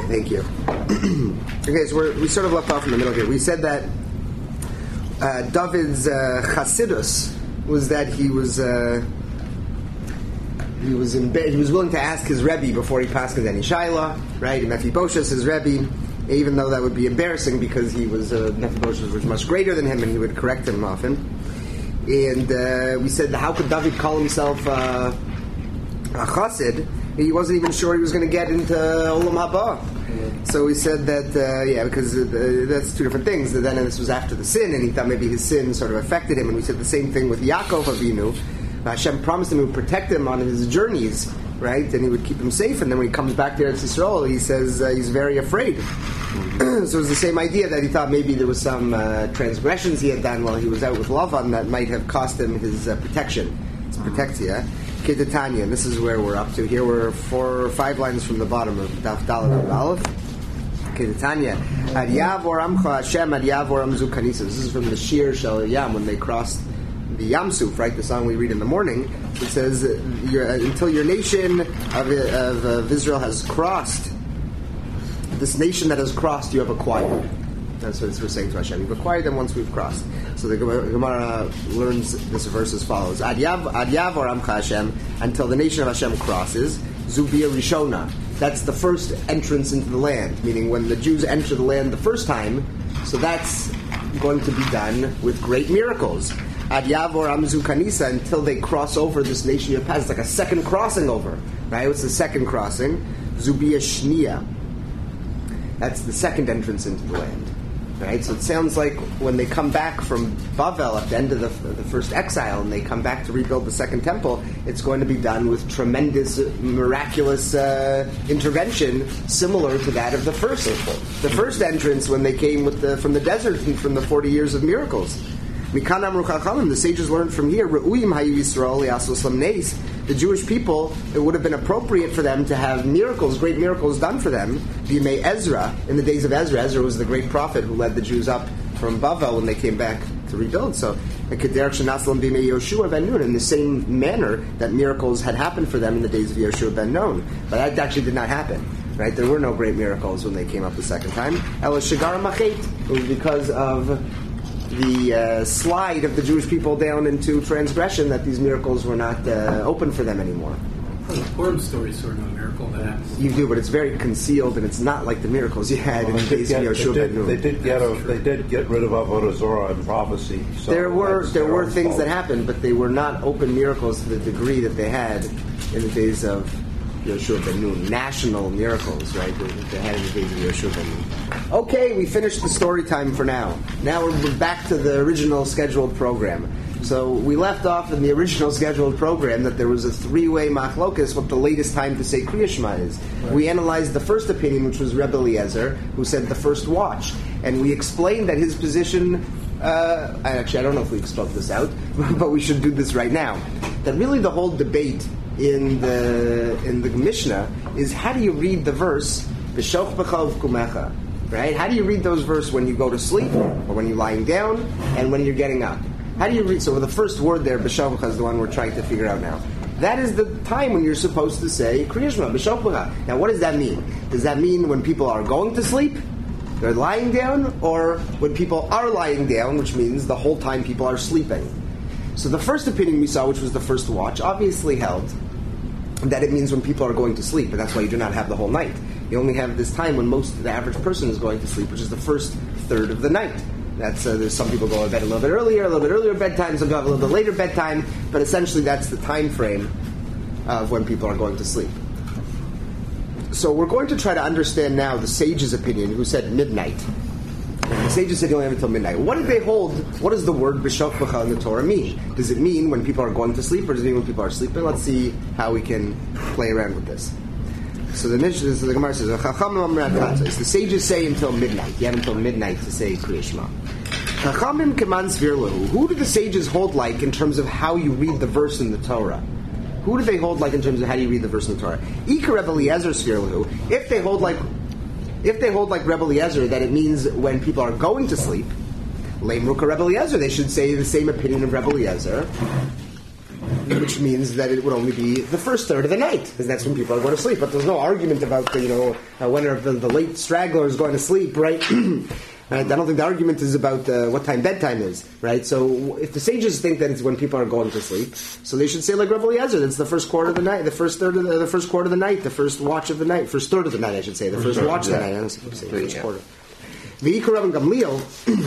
Thank you. Okay, so we sort of left off in the middle here. We said that David's Chasidus was that he was willing to ask his Rebbe before he passed any Shaila, right? And Mephibosheth, his Rebbe, even though that would be embarrassing because he was Mephibosheth was much greater than him and he would correct him often. And we said, how could David call himself a Chassid? He wasn't even sure he was going to get into Olam Haba. So we said that, because that's two different things. And then this was after the sin, and he thought maybe his sin sort of affected him. And we said the same thing with Yaakov Avinu. Hashem promised him he would protect him on his journeys, right? And he would keep him safe. And then when he comes back to Eretz Yisrael, he says he's very afraid. So it was the same idea that he thought maybe there was some transgressions he had done while he was out with Lavan that might have cost him his protection, his protectia. Kedatanya, and this is where we're up to. Here we're 4 or 5 lines from the bottom of Daf Daled Aleph. Kedatanya, Ad Yavor Amcha Hashem Ad Yavor Amzu Kanisa. This is from the Shir Shel Yam when they crossed the Yam Suf, right? The song we read in the morning. It says, until your nation of Israel has crossed, this nation that has crossed, you have acquired. That's what we're saying to Hashem. We've acquired them once we've crossed. So the Gemara learns this verse as follows: Ad Yavor Amcha Hashem, until the nation of Hashem crosses. Zubia Rishona. That's the first entrance into the land, meaning when the Jews enter the land the first time. So that's going to be done with great miracles. Ad Yavor Amzu Kanisa, until they cross over this nation you have passed. It's like a second crossing over, right? What's the second crossing? Zubia Shnia. That's the second entrance into the land. Right, so it sounds like when they come back from Bavel at the end of the first exile, and they come back to rebuild the second temple, it's going to be done with tremendous, miraculous intervention, similar to that of the first entrance when they came from the desert and from the 40 years of miracles. The sages learned from here, the Jewish people, it would have been appropriate for them to have miracles, great miracles done for them. B'yimei Ezra, in the days of Ezra. Ezra was the great prophet who led the Jews up from Bavel when they came back to rebuild. So, in the same manner that miracles had happened for them in the days of Yoshua ben Nun. But that actually did not happen. Right? There were no great miracles when they came up the second time. It was because of the slide of the Jewish people down into transgression that these miracles were not open for them anymore. Well, the Purim story is sort of a miracle that happens. You do, but it's very concealed, and it's not like the miracles you had in the days of Yoshua ben Nun. They did get rid of Avodah Zorah and prophecy. So there were things that happened, but they were not open miracles to the degree that they had in the days of Yoshua ben Nun. National miracles, right? They had in the days of Yoshua ben Nun. Okay, we finished the story time for now. Now we're back to the original scheduled program. So we left off in the original scheduled program that there was a 3-way machlokas what the latest time to say Kriya Shema is. Right. We analyzed the first opinion, which was Rebbe Eliezer, who said the first watch. And we explained that his position, I don't know if we spoke this out, but we should do this right now, that really the whole debate in the Mishnah is how do you read the verse, B'shoch b'chov kumecha, right? How do you read those verses when you go to sleep, or when you're lying down, and when you're getting up? How do you read? So the first word there, B'shoch b'cha, is the one we're trying to figure out now. That is the time when you're supposed to say Kriya Shema, B'shoch b'cha. Now what does that mean? Does that mean when people are going to sleep, they're lying down, or when people are lying down, which means the whole time people are sleeping? So the first opinion we saw, which was the first watch, obviously held that it means when people are going to sleep, and that's why you do not have the whole night. You only have this time when the average person is going to sleep, which is the first third of the night. That's there's some people go to bed a little bit earlier bedtime, some go have a little bit later bedtime, but essentially that's the time frame of when people are going to sleep. So we're going to try to understand now the sage's opinion, who said midnight. And the sages said you only have until midnight. What did they hold? What does the word b'shoch b'cha in the Torah mean? Does it mean when people are going to sleep, or does it mean when people are sleeping? Let's see how we can play around with this. So the Gemara says, the sages say until midnight. You have until midnight to say Kriya Shema. Who do the sages hold like in terms of how you read the verse in the Torah? Who do they hold like in terms of how you read the verse in the Torah? If they hold like Rebbe Eliezer, that it means when people are going to sleep, Leimruka Rebbe Eliezer, they should say the same opinion of Rebbe Eliezer. which means that it would only be the first third of the night, because that's when people are going to sleep. But there's no argument about when the late straggler is going to sleep, right? Right? I don't think the argument is about what time bedtime is, right? So if the sages think that it's when people are going to sleep, so they should say like Rabbi Eliezer, it's the first quarter of the night, the first third of the first quarter of the night, the first watch of the night, first third of the night, I should say, the first watch of the night. I don't say first quarter. The Ikar Rabban Gamliel.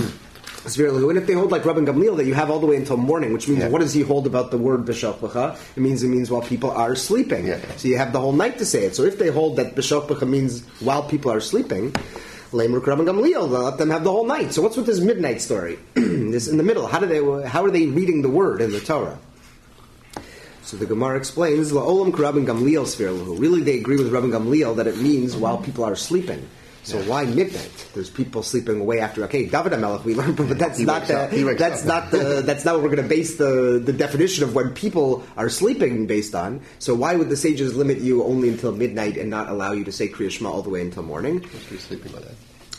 And if they hold like Rabban Gamliel that you have all the way until morning, which means what does he hold about the word b'shokbacha? It means while people are sleeping. Yeah. So you have the whole night to say it. So if they hold that b'shokbacha means while people are sleeping, Lamruk Rabban Gamliel, they'll let them have the whole night. So what's with this midnight story? This in the middle. How are they reading the word in the Torah? So the Gemara explains, La'olam Rabban Gamliel Sfirlahu. Really, they agree with Rabban Gamliel that it means while people are sleeping. So why midnight? There's people sleeping way after. Okay, David HaMelech we learned, but that's not what we're going to base the definition of when people are sleeping based on. So why would the sages limit you only until midnight and not allow you to say Kriya Shema all the way until morning? Must be sleeping by that.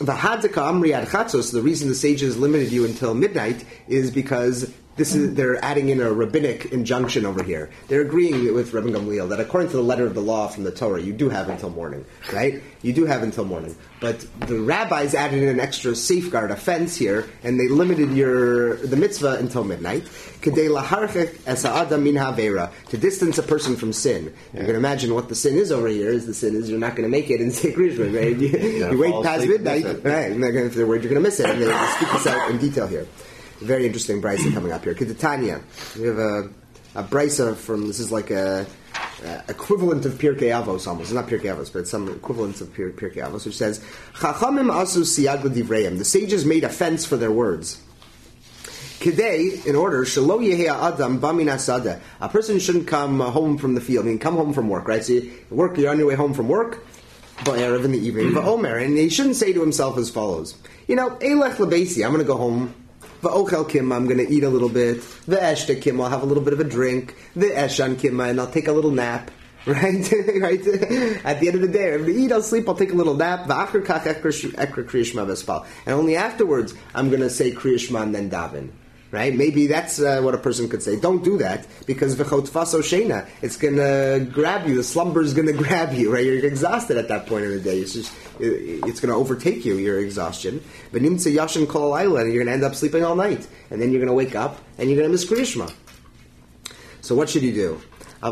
The reason the sages limited you until midnight is because they're adding in a rabbinic injunction over here. They're agreeing with Rabban Gamliel that according to the letter of the law from the Torah, you do have until morning, right? You do have until morning. But the rabbis added in an extra safeguard, a fence here, and they limited the mitzvah until midnight. Kedei laharchek es ha'adam min ha'avera, to distance a person from sin. Yeah. You can imagine what the sin is over here. The sin is you're not going to make it in say Kriya Shema, right? You wait past midnight, right? And if they're worried you're going to miss it. And they speak this out in detail here. Very interesting brisa coming up here. Kedatanya. We have a brisa from, this is like a equivalent of Pirkei Avos almost. It's not Pirkei Avos, but it's some equivalent of Pirkei Avos, which says, Chachamim asu siyag l'divrayim. The sages made a fence for their words. Kedei, in order, shelo yehei adam bamin asada. A person shouldn't come home from the field. I mean, come home from work, right? So you're on your way home from work, ba'erev in the evening, va'omer, and he shouldn't say to himself as follows, Eilech lebeisi, I'm going to go home. V'ochel kima, I'm going to eat a little bit. V'eshte kima, I'll have a little bit of a drink. V'eshan kima, and I'll take a little nap. Right? Right? At the end of the day, I'm going to eat, I'll sleep, I'll take a little nap. V'achar kach ekra Kriya Shema v'espal. And only afterwards, I'm going to say Kriya Shema and then daven. Right? Maybe that's what a person could say. Don't do that, because v'chotfaso sheina, it's going to grab you. The slumber is going to grab you. Right? You're exhausted at that point in the day. It's going to overtake you, your exhaustion. V'nimtze yashin kol halayla, and you're going to end up sleeping all night, and then you're going to wake up and you're going to miss Kriya Shema. So what should you do?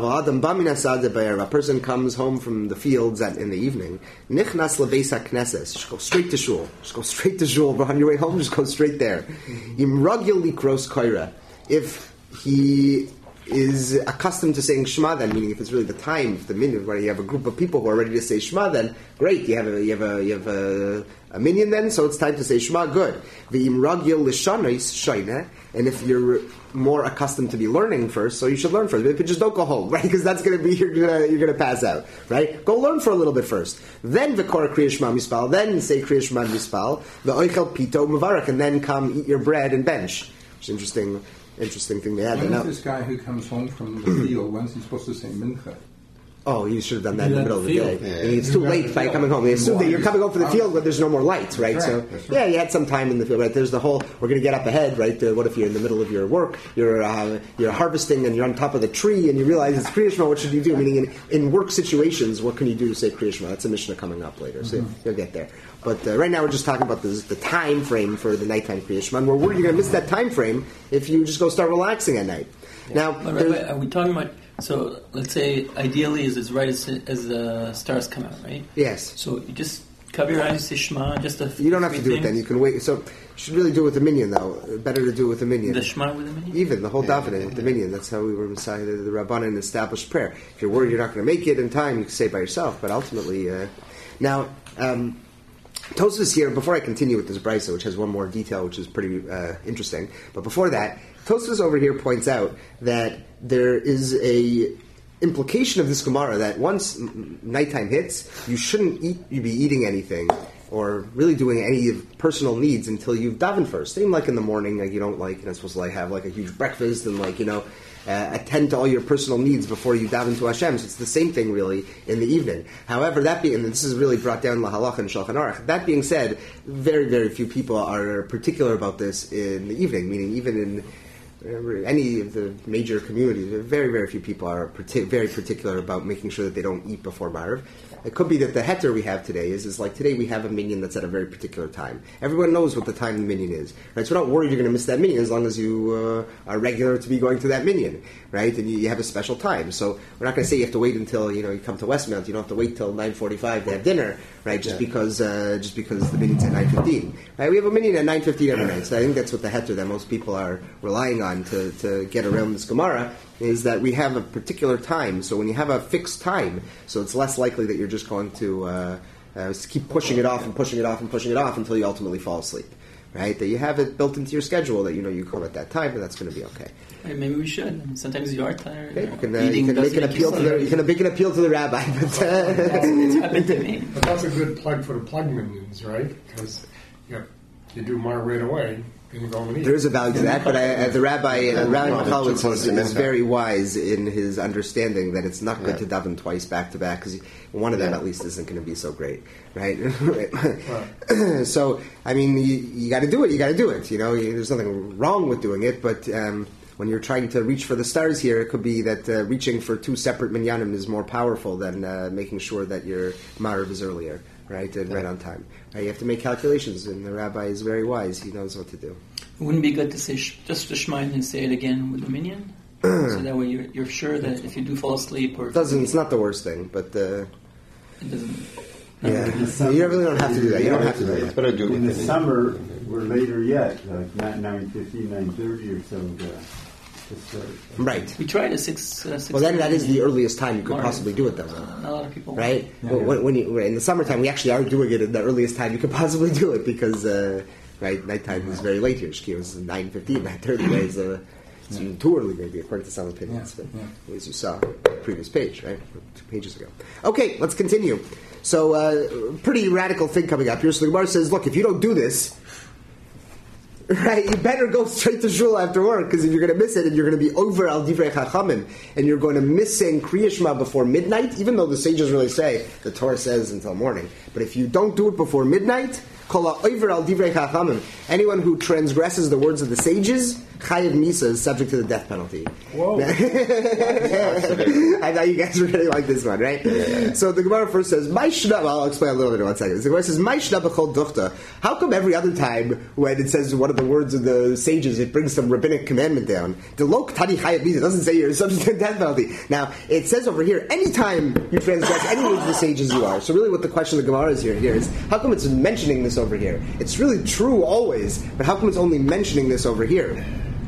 A person comes home from the fields in the evening. Nichnas lebeis hakneses. Just go straight to shul. Just go straight to shul. On your way home, just go straight there. Imragil likros koira. If he is accustomed to saying Shema, then meaning if it's really the time, if the minyan, where you have a group of people who are ready to say Shema, then great. You have a minyan then, so it's time to say Shema. Good. V'imragil l'shanois shayne. And if you're more accustomed to be learning first, so you should learn first. But just don't go home, right? Because that's going to be you're going to pass out, right? Go learn for a little bit first. Then v'kor Kriya Shema mispal. Then say Kriya Shema mispal. V'oichel pito mevarach, and then come eat your bread and bench. Which is interesting thing they had. When is this guy who comes home from the field, when's he supposed to say mincha? Oh, you should have done that in the middle of the day. Yeah. It's too late by coming home. They assume that you're coming home from the field when there's no more lights, right? So, yeah, you had some time in the field, right? There's the whole, we're going to get up ahead, right? What if you're in the middle of your work, you're harvesting and you're on top of the tree and you realize it's Kriya Shema, what should you do? Meaning in work situations, what can you do to say Kriya Shema? That's a Mishnah coming up later, so you'll get there. But right now we're just talking about the time frame for the nighttime Kriya Shema, and you're going to miss that time frame if you just go start relaxing at night. Yeah. Now, Rabbi, are we talking about? So let's say ideally is right as the stars come out, right? Yes. So you just cover your eyes, say Shema, you don't have to do it then. You can wait. So you should really do it with the minyan, though. Better to do it with the minyan. The Shema with the minyan? Even the whole davening with the minyan. That's how we were Messiah, the Rabbanan established prayer. If you're worried you're not going to make it in time, you can say it by yourself. But ultimately, now. Tosfos here, before I continue with this brisa, which has one more detail, which is pretty interesting, but before that, Tosfos over here points out that there is a implication of this Gemara that once nighttime hits, you shouldn't be eating anything or really doing any personal needs until you've davened first. Same like in the morning, like you're not supposed to have like a huge breakfast and attend to all your personal needs before you daven to Hashem. So it's the same thing really in the evening. However, and this is really brought down Lahalach and Shulchan Aruch. That being said, very, very few people are particular about this in the evening, meaning even in any of the major communities, very, very few people are very particular about making sure that they don't eat before Ma'ariv. It could be that the heter we have today is like today we have a minyan that's at a very particular time. Everyone knows what the time the minyan is, right? So we're not worried you're going to miss that minyan as long as you are regular to be going to that minyan, right? And you have a special time. So we're not going to say you have to wait until you come to Westmount. You don't have to wait till 9:45 to have dinner, right? Just because the minyan's at 9:15, right? We have a minyan at 9:15 every night. So I think that's what the heter that most people are relying on to get around this Gemara is that we have a particular time. So when you have a fixed time, so it's less likely that you're just going to keep pushing it off and pushing it off and pushing it off until you ultimately fall asleep, right? That you have it built into your schedule that you come at that time, and that's going to be okay. Right, maybe we should. Sometimes you are tired. Okay. You can make an appeal to the rabbi. But, it's happened to me. But that's a good plug for the plug minions, right? Because you do more right away. There is a value to that, but the Rabbi Mikalowitz is very wise in his understanding that it's not good to daven twice back to back because one of them at least isn't going to be so great, right? So, I mean, you got to do it. You got to do it. There's nothing wrong with doing it, but when you're trying to reach for the stars here, it could be that reaching for two separate minyanim is more powerful than making sure that your Ma'ariv is earlier. Right, and right on time. You have to make calculations, and the rabbi is very wise. He knows what to do. It wouldn't be good to say just the Shema and say it again with the minyan, so that way you're sure that if you do fall asleep or it's not the worst thing, but it doesn't. You really don't have to do that. You don't have to do that. But I do. In the summer, we're later yet, like 9:50, 9:30 or so. Right. We tried at 6. Well, then that is the earliest time you could possibly do it, though. Not a lot of people. Right? Yeah. When in the summertime, we actually are doing it at the earliest time you could possibly do it because, nighttime is very late here. Shkia is 9:15, 9:30. Right? It's even too early, maybe, according to some opinions. But as you saw, previous page, right? 2 pages ago. Okay, let's continue. So, pretty radical thing coming up here. So the Gemara says, look, if you don't do this, right, you better go straight to shul after work because if you're going to miss it and you're going to be over al divrei chachamim and you're going to miss saying Kriya Shema before midnight, even though the sages really say the Torah says until morning, but if you don't do it before midnight, kol ha'over al divrei chachamim, anyone who transgresses the words of the sages, chayiv misa, is subject to the death penalty. Whoa! I thought you guys were really like this one, right? Yeah. So the Gemara first says, I'll explain a little bit in 1 second. The Gemara says, how come every other time when it says one of the words of the sages, it brings some rabbinic commandment down? The lok tadi chayiv misa doesn't say you're subject to the death penalty. Now, it says over here, anytime you transgress any words of the sages you are. So really what the question of the Gemara is here is, how come it's mentioning this over here? It's really true always, but how come it's only mentioning this over here?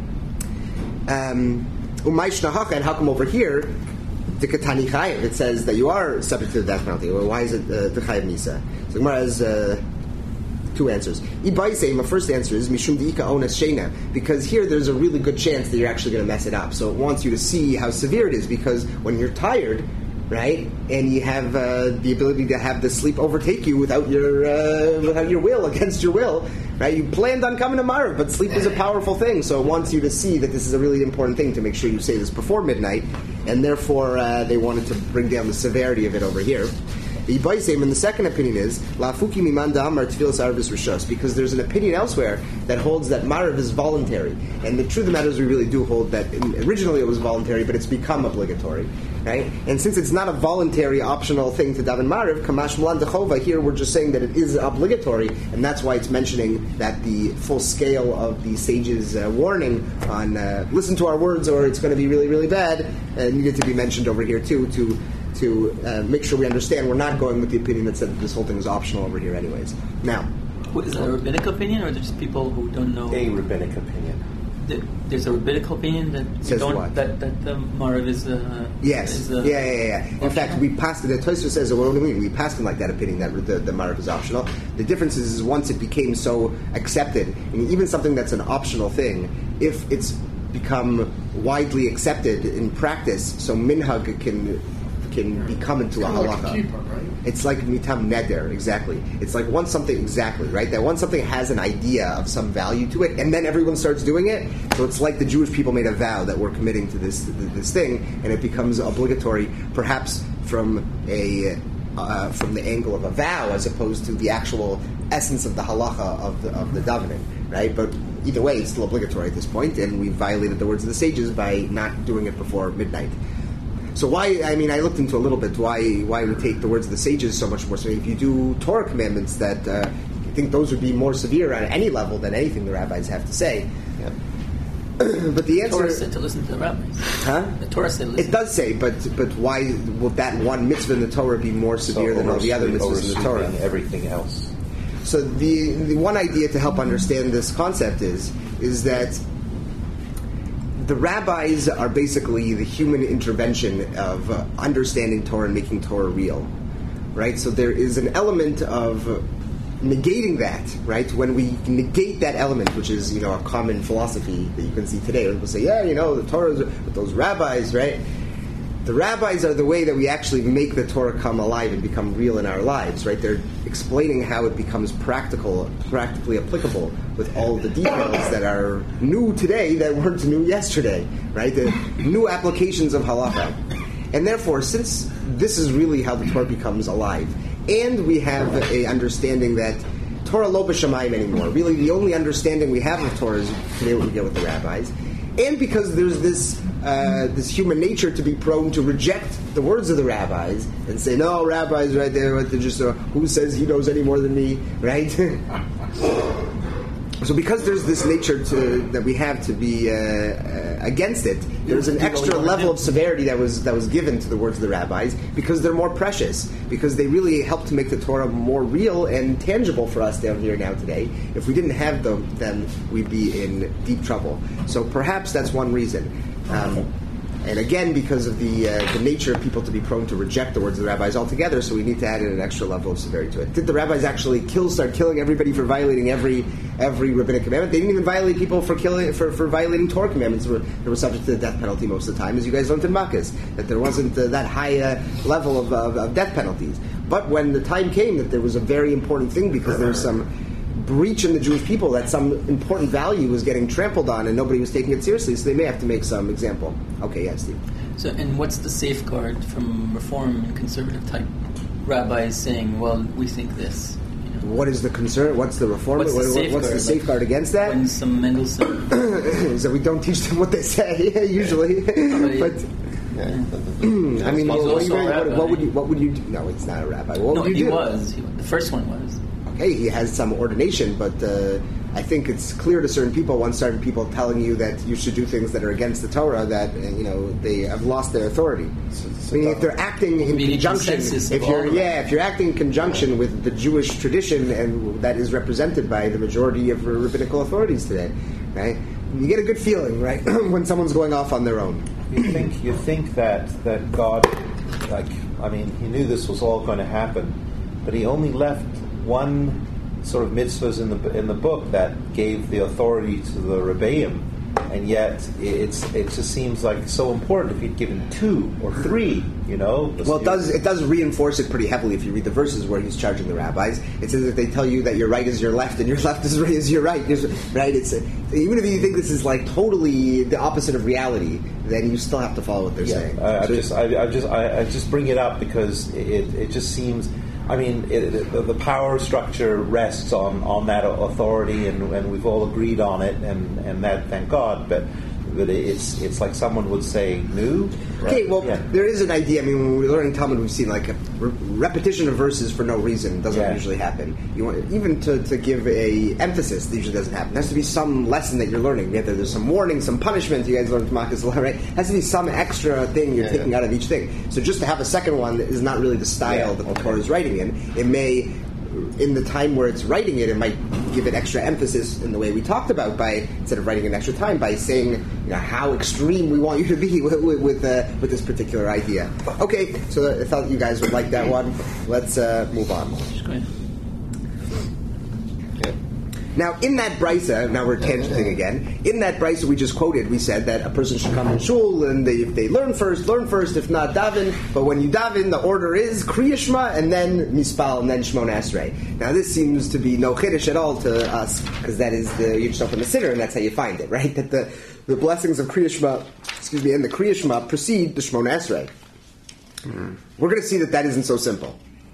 And how come over here the Katani Chayiv, it says that you are subject to the death penalty? Well, why is it the Chayiv Misa? So the Gemara has 2 answers. My first answer is Mishum Di'ika Ones Sheina, because here there's a really good chance that you're actually going to mess it up. So it wants you to see how severe it is, because when you're tired, right, and you have the ability to have the sleep overtake you without your will, against your will, right? You planned on coming to Ma'ariv, but sleep is a powerful thing, so it wants you to see that this is a really important thing to make sure you say this before midnight, and therefore they wanted to bring down the severity of it over here. The Ibaisem, and the second opinion is La'afuki mimanda amar tefillas arvis rishos, because there's an opinion elsewhere that holds that Ma'ariv is voluntary, and the truth of the matter is we really do hold that originally it was voluntary, but it's become obligatory, right? And since it's not a voluntary, optional thing to daven Ma'ariv, kamash malan dechova, here we're just saying that it is obligatory, and that's why it's mentioning that the full scale of the sages' warning on listen to our words or it's going to be really, really bad needed to be mentioned over here too, to make sure we understand we're not going with the opinion that said that this whole thing is optional over here anyways. Now, is that a rabbinic opinion, or just people who don't know? A rabbinic opinion. There's a rabbinic opinion that says what? That the Ma'ariv is yes. Yeah. In fact, we passed it. The Tosfos says, what do we mean? We passed it like that opinion that the Ma'ariv is optional. The difference is once it became so accepted, and even something that's an optional thing, if it's become widely accepted in practice, so minhag can become into a halakha. Like a kippah, right? It's like mitam neder, exactly. It's like once something, exactly, right? That once something has an idea of some value to it, and then everyone starts doing it, so it's like the Jewish people made a vow that we're committing to this thing, and it becomes obligatory, perhaps from a from the angle of a vow as opposed to the actual essence of the halacha of the davening, right? But either way, it's still obligatory at this point, and we violated the words of the sages by not doing it before midnight. So why? I mean, I looked into a little bit why we take the words of the sages so much more. So if you do Torah commandments, that you think those would be more severe on any level than anything the rabbis have to say. Yeah. But the answer, The Torah said to listen to the rabbis. huh? The Torah said listen. It does say, but why will that one mitzvah in the Torah be more severe than all the other mitzvahs in the Torah? Everything else. So the one idea to help understand this concept is that the rabbis are basically the human intervention of understanding Torah and making Torah real, right? So there is an element of negating that, right? When we negate that element, which is, a common philosophy that you can see today, people say, the Torah is with those rabbis, right? The rabbis are the way that we actually make the Torah come alive and become real in our lives, right? They're explaining how it becomes practically applicable with all of the details that are new today that weren't new yesterday, right? The new applications of halacha. And therefore, since this is really how the Torah becomes alive, and we have a understanding that Torah lo b'shamayim anymore, really the only understanding we have of Torah is today what we get with the rabbis, and because there's this human nature to be prone to reject the words of the rabbis and say, no, rabbis right there, they're just who says he knows any more than me, right? So because there's this nature that we have to be against it, there's an extra level of severity that was given to the words of the rabbis because they're more precious, because they really help to make the Torah more real and tangible for us down here now today. If we didn't have them, then we'd be in deep trouble. So perhaps that's one reason. And again, because of the nature of people to be prone to reject the words of the rabbis altogether, so we need to add in an extra level of severity to it. Did the rabbis actually start killing everybody for violating every rabbinic commandment? They didn't even violate people for violating Torah commandments. They were subject to the death penalty most of the time, as you guys learned in Makkos, that there wasn't that high level of death penalties. But when the time came that there was a very important thing, because there was some breach in the Jewish people, that some important value was getting trampled on and nobody was taking it seriously, so they may have to make some example. Okay, yes, Steve. So, and what's the safeguard from reform and conservative type rabbis saying, well, we think this? What is the concern? What's the reform? What's the safeguard against that? When some Mendelssohn... is that we don't teach them what they say, usually. But I mean, what would you do? No, it's not a rabbi. What would you do? The first one was. Okay, he has some ordination, but I think it's clear to certain people, once certain people telling you that you should do things that are against the Torah, that they have lost their authority. Meaning, if they're acting in conjunction, if you're acting in conjunction with the Jewish tradition and that is represented by the majority of rabbinical authorities today, right? You get a good feeling, right, when someone's going off on their own. You think that God, he knew this was all going to happen, but he only left one sort of mitzvahs in the book that gave the authority to the Rebbeim, and yet it just seems like so important if he'd given 2 or 3, Well, it does reinforce it pretty heavily if you read the verses where he's charging the rabbis. It says that they tell you that your right is your left and your left is your right. Right? Even if you think this is like totally the opposite of reality, then you still have to follow what they're saying. I just bring it up because it just seems. I mean, the power structure rests on that authority, and we've all agreed on it, and that, thank God. But it's like someone would say, "New." Okay, well, there is an idea. I mean, when we're learning Talmud, we've seen like a repetition of verses for no reason doesn't usually happen. You want even to give a emphasis, that usually doesn't happen. There has to be some lesson that you're learning. There's some warning, some punishment. You guys learned from Makkos, right? There has to be some extra thing you're taking out of each thing. So just to have a second one is not really the style that the Torah is writing in. It may, in the time where it's writing it might give it extra emphasis in the way we talked about, by instead of writing an extra time, by saying how extreme we want you to be with this particular idea. Okay, so I thought you guys would like that one. Let's move on. Go ahead. Now, in that brisa, now we're tangenting again. In that brisa we just quoted, we said that a person should come in shul, and if they learn first. If not, daven. But when you daven, the order is Kriya Shema, and then Mispal, and then Shmona Esrei. Now, this seems to be no chiddush at all to us, because that is the Yiddush and the Siddur, and that's how you find it, right? That the blessings of Kriya Shema, and the Kriya Shema precede the Shmona Esrei. We're going to see that isn't so simple.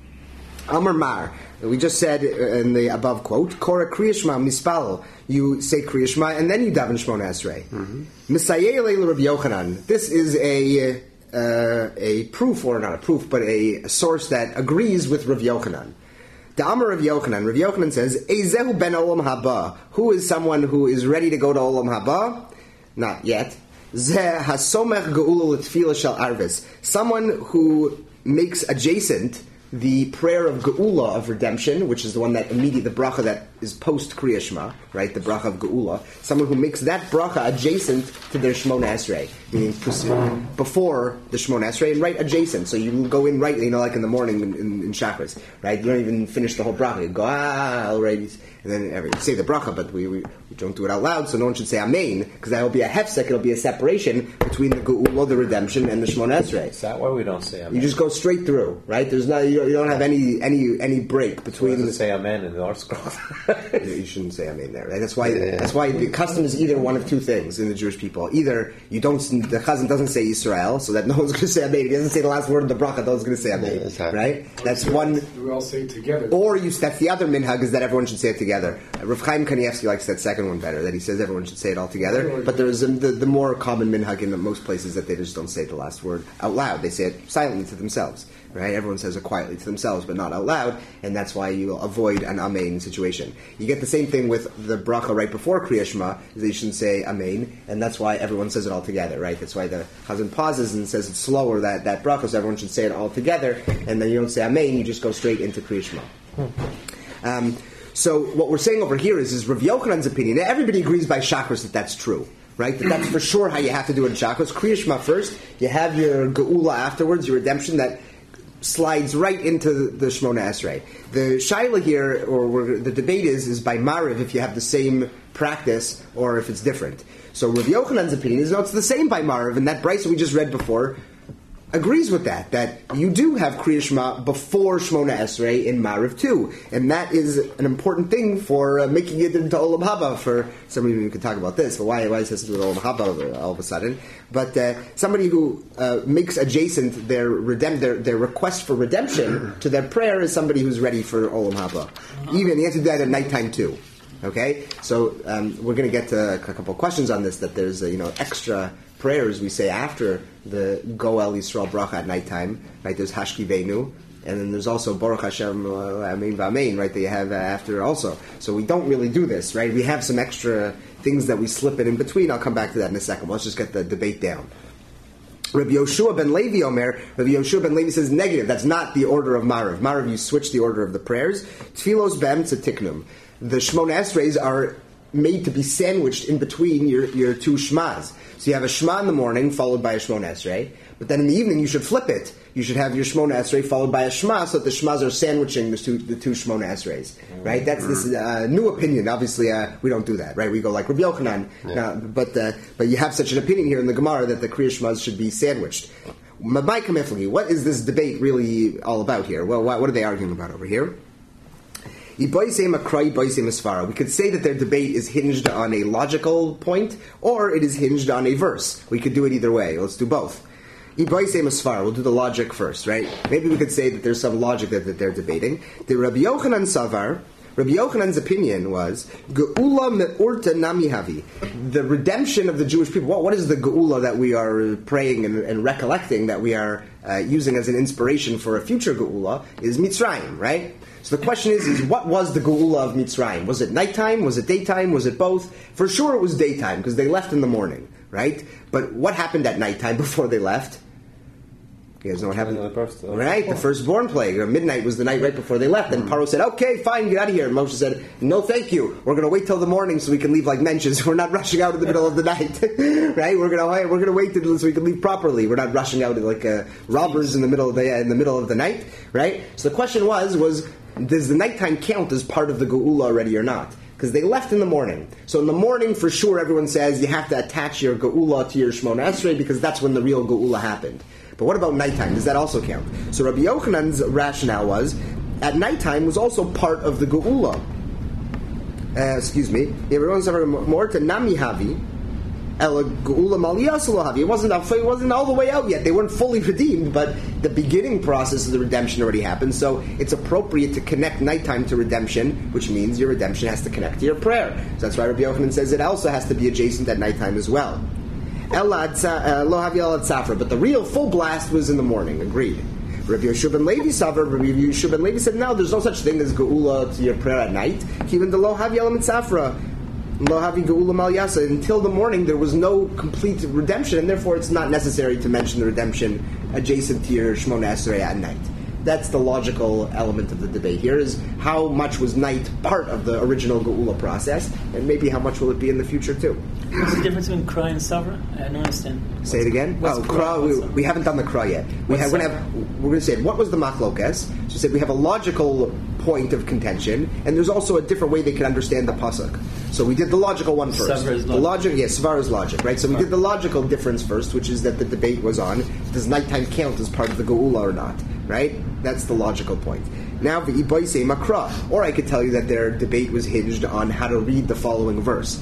Amar Mar. We just said in the above quote, Kora Kriyashma Mispal. You say Kriyashma and then you daven Shmona Esrei. Misayei Leil Rabbi Yochanan. This is a proof, or not a proof, but a source that agrees with Rav Yochanan. The Amar Rav Yochanan. Rav Yochanan says, Eizehu ben Olam Haba. Who is someone who is ready to go to Olam Haba? Not yet. Zeh hasomech geula l'tefila shel arvis. Someone who makes adjacent the prayer of geula, of redemption, which is the one that the bracha that is post Kriya Shema, right? The bracha of geula. Someone who makes that bracha adjacent to their Shmona Esrei, meaning before the Shmona Esrei, and right adjacent. So you go in right, like in the morning in Shachris, right? You don't even finish the whole bracha. You go already, and then you say the bracha, but we don't do it out loud, so no one should say Amen, because that will be a hefsek. It'll be a separation between the geula, the redemption, and the Shmona Esrei. Is that why we don't say Amen? You just go straight through, right? There's no, you don't have any break between. So does it say Amen in the Art Scroll? You shouldn't say Amen there, right? That's why the custom is either one of two things in the Jewish people. Either the Chazan doesn't say Yisrael, so that no one's going to say Amen. He doesn't say the last word of the bracha, no one's going to say Amen, right? That's one. We all say it together. Or that's the other minhag, is that everyone should say it together. Rav Chaim Kanievsky likes that second one better, that he says everyone should say it all together. But there's the more common minhag in most places that they just don't say the last word out loud. They say it silently to themselves, right? Everyone says it quietly to themselves, but not out loud, and that's why you avoid an Amen situation. You get the same thing with the bracha right before Kriya Shema, is that you shouldn't say Amen, and that's why everyone says it all together, right? That's why the Chazan pauses and says it's slower, that bracha, so everyone should say it all together, and then you don't say Amen, you just go straight into Kriya Shema. So what we're saying over here is Rav Yochanan's opinion. Everybody agrees by Shachris that that's true, right? That's for sure how you have to do it in Shachris. Kriya Shema first, you have your geula afterwards, your redemption that slides right into the Shmona Esrei. The shaila here, or the debate is by Mariv if you have the same practice or if it's different. So Rav Yochanan's opinion is no, it's the same by Mariv, and that brayso we just read before agrees with that you do have Kriya Shema before Shmona Esrei in Mariv too, and that is an important thing for making it into Olam Haba. For somebody who could talk about this, but why does this do with Olam Haba all of a sudden? But somebody who makes adjacent their request for redemption to their prayer is somebody who's ready for Olam Haba. Even you have to do that at nighttime too. Okay, so we're going to get to a couple of questions on this. That there's extra prayers we say after the Goel Yisrael bracha at nighttime, right? There's Hashkivenu, and then there's also Baruch Hashem Amen V'Amen, right? That you have after also. So we don't really do this, right? We have some extra things that we slip in between. I'll come back to that in a second. Let's just get the debate down. Rabbi Yoshua ben Levi Omer. Rabbi Yoshua ben Levi says negative. That's not the order of Mariv. Mariv, you switch the order of the prayers. Tfilos bem tzediknum. The Shmona Esreis are made to be sandwiched in between your two Shmas. So you have a Shema in the morning followed by a Shmona Esrei, but then in the evening you should flip it. You should have your Shmona Esrei followed by a Shema, so that the Shmas are sandwiching the two Shmona Esreis. Right? That's this new opinion. Obviously, we don't do that. Right? We go like Rabbi Yochanan. But you have such an opinion here in the Gemara that the Kriya Shmas should be sandwiched. What is this debate really all about here? Well, what are they arguing about over here? We could say that their debate is hinged on a logical point, or it is hinged on a verse. We could do it either way. Let's do both. We'll do the logic first, right? Maybe we could say that there's some logic that they're debating. The Rabbi Yochanan Savar, Rabbi Yochanan's opinion was Geula me'urta namihavi, the redemption of the Jewish people. What is the Geula that we are praying and recollecting, that we are using as an inspiration for a future Geula, is Mitzrayim, right? So the question is what was the Geula of Mitzrayim? Was it nighttime? Was it daytime? Was it both? For sure it was daytime, because they left in the morning, right? But what happened at nighttime before they left? You guys know what happened? The firstborn plague. Midnight was the night right before they left. And Paro said, okay, fine, get out of here. And Moshe said, no, thank you. We're going to wait till the morning so we can leave like mentions. We're not rushing out in the middle of the night. Right? We're going to wait so we can leave properly. We're not rushing out like robbers in the middle of the night. Right? So the question was, does the nighttime count as part of the Geula already or not? Because they left in the morning. So in the morning, for sure, everyone says you have to attach your Geula to your Shmona Esrei, because that's when the real Geula happened. But what about nighttime? Does that also count? So Rabbi Yochanan's rationale was, at nighttime was also part of the Geula. Everyone's more to Namihavi. It wasn't all the way out yet. They weren't fully redeemed, but the beginning process of the redemption already happened. So it's appropriate to connect nighttime to redemption, which means your redemption has to connect to your prayer. So that's why Rabbi Yochanan says it also has to be adjacent at nighttime as well. But the real full blast was in the morning. Agreed. Rabbi Yeshua ben Levi said, no, there's no such thing as geula to your prayer at night. Even the lo havi el mitzafra. Until the morning, there was no complete redemption, and therefore it's not necessary to mention the redemption adjacent to your Shmona Esrei at night. That's the logical element of the debate here, is how much was night part of the original Geula process, and maybe how much will it be in the future too. What's the difference between Kra and Savra? I don't understand. Say it again? Kra, we haven't done the Kra yet. We're going to say, what was the Machlokes? So we said we have a logical point of contention, and there's also a different way they can understand the Pasuk. So we did the logical one first. The logic, yes, Svar is logic, right? So we did the logical difference first, which is that the debate was on, does nighttime count as part of the Geula or not, right? That's the logical point. Now, v'iboisei makra, or I could tell you that their debate was hinged on how to read the following verse.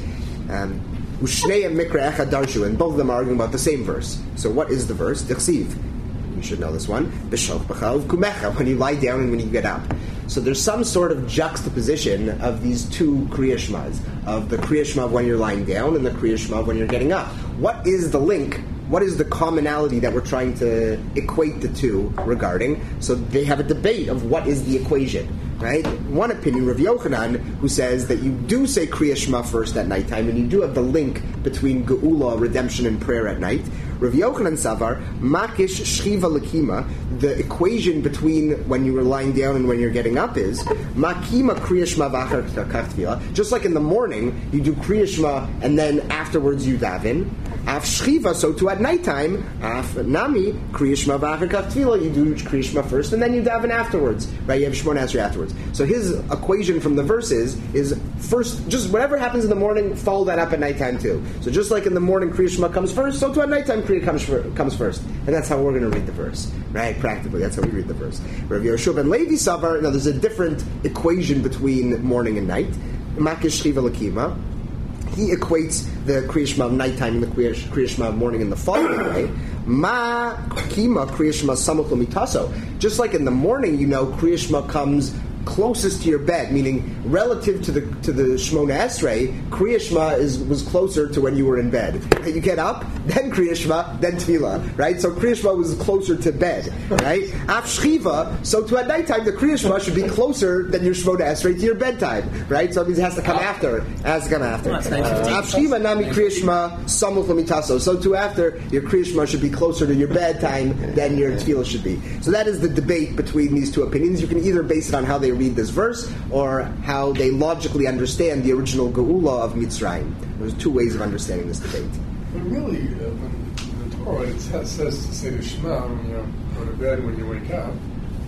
Ushneim mikra echad darshu, and both of them are arguing about the same verse. So what is the verse? Dichsiv. You should know this one. B'shoch b'chav kumecha, when you lie down and when you get up. So there's some sort of juxtaposition of these two Kriya Shmas, of the Kriya Shema when you're lying down and the Kriya Shema when you're getting up. What is the link? What is the commonality that we're trying to equate the two regarding? So they have a debate of what is the equation, right? One opinion, Rav Yochanan, who says that you do say Kriya Shema first at nighttime, and you do have the link between Geula, redemption, and prayer at night. Rav Yochanan Savar, Makish Shchiva Lakima, the equation between when you were lying down and when you're getting up is Makima Kriya Shema V'achar Kach Tefillah. Just like in the morning, you do Kriya Shema and then afterwards you daven. Af Shchiva, so too at nighttime, Af Nami Kriya Shema V'achar Kach Tefillah, you do Kriya Shema first and then you daven afterwards. Right? You have Shemona Esrei afterwards. So his equation from the verses is first, just whatever happens in the morning, follow that up at nighttime too. So just like in the morning Kriya Shema comes first, so too at nighttime Kriya comes first. And that's how we're going to read the verse. Right? Practically, that's how we read the verse. Rav Yeshua ben Levi Savar, now there's a different equation between morning and night. Makish Shchiva Lakima. He equates the Kriya Shema of nighttime and the Kriya Shema of morning in the following way. Ma Kima Kriya Shema Samuch L'mitaso. Just like in the morning, Kriya Shema comes closest to your bed, meaning relative to the Shmona Esrei, Kriya Shema was closer to when you were in bed. You get up, then Kriya Shema, then Tefillah, right? So Kriya Shema was closer to bed, right? Af Shchiva, so to at nighttime, the Kriya Shema should be closer than your Shmona Esrei to your bedtime, right? So it means it has to come after. It has to come after. Af Shchiva nami Kriya Shema samuch l'mitaso. So to after, your Kriya Shema should be closer to your bedtime than your Tefillah should be. So that is the debate between these two opinions. You can either base it on how they read this verse or how they logically understand the original Geula of Mitzrayim. There's two ways of understanding this debate. But really, in the Torah, it says to say the Shema when you go to bed, when you wake up.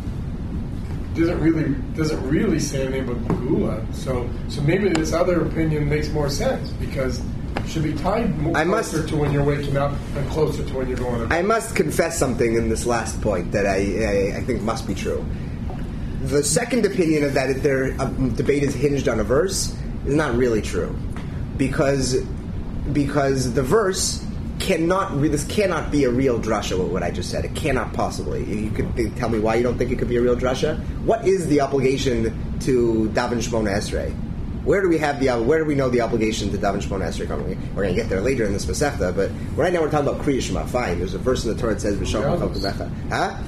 Doesn't really say anything about Geula. So maybe this other opinion makes more sense because it should be tied closer to when you're waking up and closer to when you're going to bed. I must confess something in this last point that I think must be true. The second opinion of that, if their debate is hinged on a verse, is not really true, because the verse this cannot be a real drasha. What I just said, it cannot possibly. You could tell me why you don't think it could be a real drasha. What is the obligation to daven Shmona Esrei? Where do we know the obligation to daven Shmona Esrei? We're going to get there later in this Masechta, but right now we're talking about Kriya Shema. Fine, there's a verse in the Torah that says V'shom Kumecha. Huh?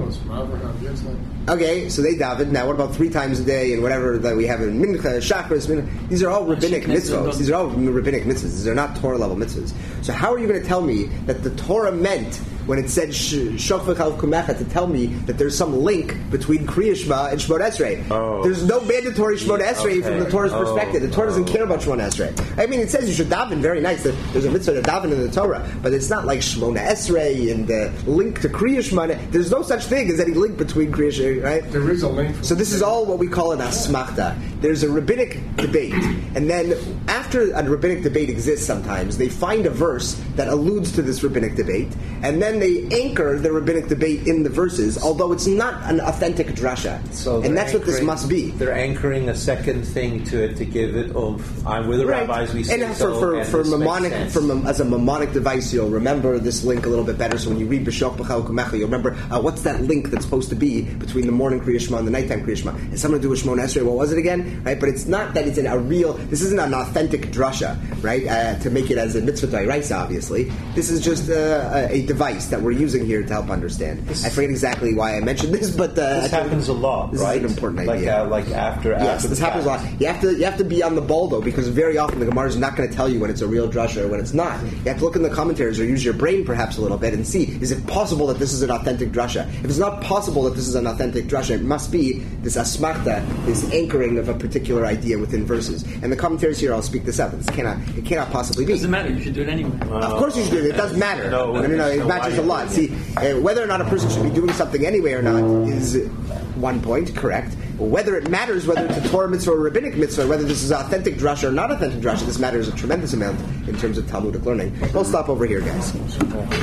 Okay, so they daven. Now, what about 3 times a day and whatever that we have in Mincha, Shachris? These are all rabbinic mitzvahs. These are all rabbinic mitzvahs. These are not Torah level mitzvahs. So how are you going to tell me that the Torah meant when it said Shoch v'chalv kumecha to tell me that there's some link between Kriya Shema and Shmona Esrei? There's no mandatory Shmona Esrei from the Torah's perspective. The Torah doesn't care about Shmona Esrei. I mean, it says you should daven, very nice. There's a mitzvah to daven in the Torah, but it's not like Shmona Esrei and the link to Kriya Shema. There's no such thing as any link between Kriya Shema, right? There is a link. So this is all what we call an asmachta. There's a rabbinic debate, and then after a rabbinic debate exists sometimes, they find a verse that alludes to this rabbinic debate, and then they anchor the rabbinic debate in the verses, although it's not an authentic drasha. And that's what this must be. They're anchoring a second thing to it to give it I'm with the rabbis, we say and for mnemonic, as a mnemonic device, you'll remember this link a little bit better. So when you read B'Shoch B'Chal Kumecha, you'll remember what's that link that's supposed to be between the morning Kriya Shema and the nighttime Kriya Shema. It's something to do with Shmona Esrei. What was it again? Right? But it's not that it's this isn't an authentic drasha, right? To make it as a mitzvah d'oraisa, obviously. This is just a device that we're using here to help understand. I forget exactly why I mentioned this, but this happens a lot, right? This is an important idea. Like after this happens a lot. You have to be on the ball though, because very often the Gemara is not going to tell you when it's a real drasha or when it's not. You have to look in the commentaries or use your brain perhaps a little bit and see, is it possible that this is an authentic drasha? If it's not possible that this is an authentic drasha, it must be this asmachta, this anchoring of a particular idea within verses. And the commentaries here, I'll speak this up. It cannot possibly be. It doesn't matter. You should do it anyway. Of course you should do it. It does matter. No, it matters a lot. See, whether or not a person should be doing something anyway or not is one point, correct. Whether it matters whether it's a Torah mitzvah or a rabbinic mitzvah, whether this is authentic drasha or not authentic drasha, this matters a tremendous amount in terms of Talmudic learning. We'll stop over here, guys.